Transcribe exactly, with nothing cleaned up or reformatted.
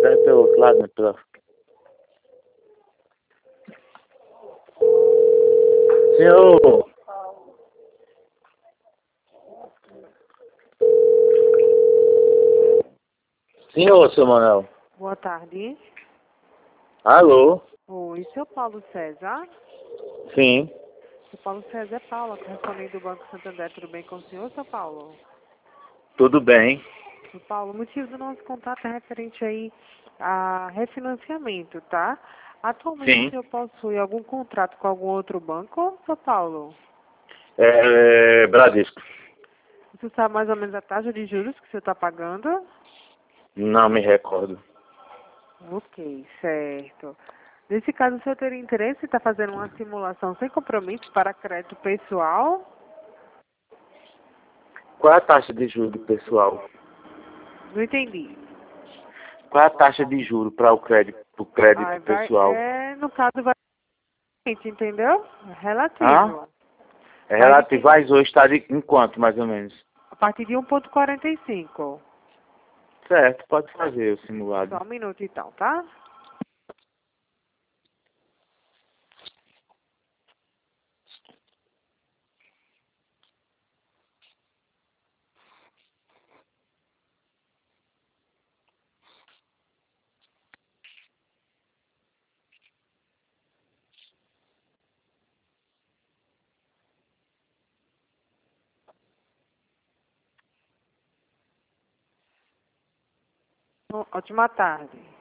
Sai pelo outro lado, né? Pela... Senhor! Senhor, seu Manuel. Boa tarde. Alô? Oi, seu Paulo César? Sim. Seu Paulo César é Paula, correspondente do Banco Santander. Tudo bem com o senhor, seu Paulo? Tudo bem. Seu Paulo, o motivo do nosso contato é referente aí a refinanciamento, tá? Atualmente o Sim. senhor possui algum contrato com algum outro banco, seu Paulo? É, é Bradesco. Você sabe mais ou menos a taxa de juros que o senhor está pagando? Não me recordo. Ok, certo. Nesse caso, o senhor teria interesse em estar fazendo uma simulação sem compromisso para crédito pessoal? Qual é a taxa de juro pessoal? Não entendi. Qual é a taxa de juro para o crédito, pro crédito Ah, vai, pessoal? é, no caso, vai, entendeu? É Hã? relativo. É Vai relativo depender. às hoje, está de em quanto, mais ou menos? A partir de um ponto quarenta e cinco. Certo, pode fazer o Só simulado. um minuto então, tá? Ó- Ótima tarde.